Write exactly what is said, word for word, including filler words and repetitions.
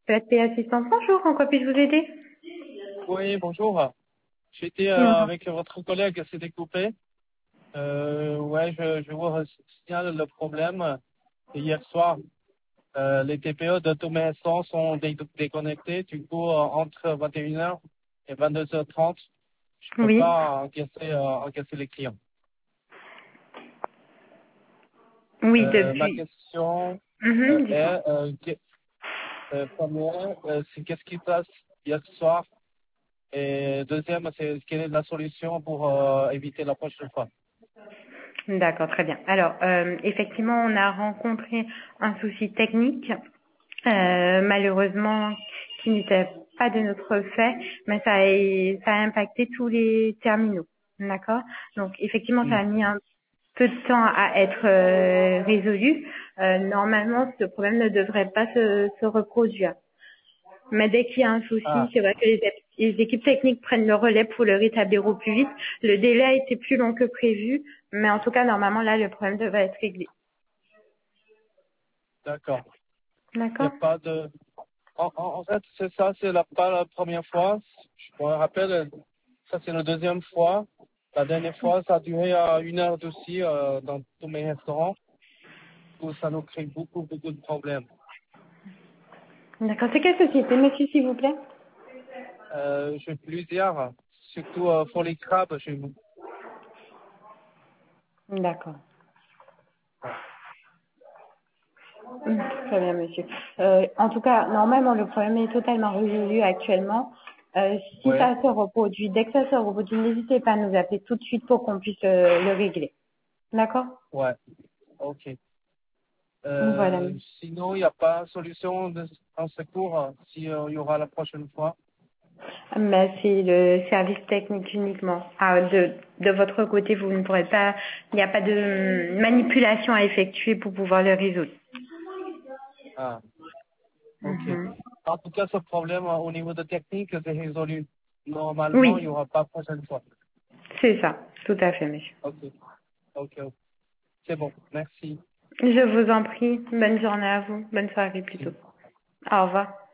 P S P Assistance, bonjour, en quoi puis-je vous aider? Oui, bonjour. J'étais euh, Bonjour. avec votre collègue, c'est découpé. Euh, ouais, je, je vous signale le problème. Hier soir, euh, les T P E de tous mes restaurants sont dé- déconnectés. Du coup, euh, entre vingt et une heures et vingt-deux heures trente, je peux Oui. pas encaisser, euh, encaisser les clients. Oui, Euh, ma depuis. question euh, Mhm, dites-moi. est, euh, que- euh, première, euh, c'est qu'est-ce qui se passe hier soir? Et deuxième, c'est quelle est la solution pour euh, éviter la prochaine fois? D'accord, très bien. Alors, euh, effectivement, on a rencontré un souci technique, euh, malheureusement, qui n'était pas de notre fait, mais ça a, ça a impacté tous les terminaux. D'accord? Donc, effectivement, ça Hmm. a mis un peu de temps à être euh, résolu. Euh, normalement, ce problème ne devrait pas se, se reproduire. Mais dès qu'il y a un souci, Ah, c'est vrai que les, ép- les équipes techniques prennent le relais pour le rétablir au plus vite. Le délai a été plus long que prévu, mais en tout cas, normalement, là, le problème devrait être réglé. d'accord. Il n'y a D'accord? pas de... En, en, en fait, c'est ça, c'est la, pas la première fois. Je me rappelle, ça c'est la deuxième fois. La dernière fois, ça a duré à une heure aussi euh, dans tous mes restaurants. Où ça nous crée beaucoup, beaucoup de problèmes. D'accord. C'est quelle société, monsieur, s'il vous plaît? Euh, j'ai plusieurs, surtout euh, pour les crabes chez vous. D'accord. Hum, Très bien, monsieur. Euh, en tout cas, normalement, le problème est totalement résolu actuellement. Euh, si Ouais, ça se reproduit, dès que ça se reproduit, n'hésitez pas à nous appeler tout de suite pour qu'on puisse euh, le régler. D'accord? ouais, ok. Voilà. Euh, sinon, il n'y a pas de solution de, en secours euh, si euh, il y aura la prochaine fois. Mais c'est le service technique uniquement. Ah, de, de votre côté, vous ne pourrez pas, il n'y a pas de hum, manipulation à effectuer pour pouvoir le résoudre. Ah. Ok. Mhm. En tout cas, ce problème euh, au niveau de technique, c'est résolu. Normalement, il n'y Oui, aura pas prochaine fois. c'est ça, tout à fait, monsieur. Ok. Ok. Ok. C'est bon. Merci. Je vous en prie, bonne journée à vous, bonne soirée plutôt. Merci. Au revoir.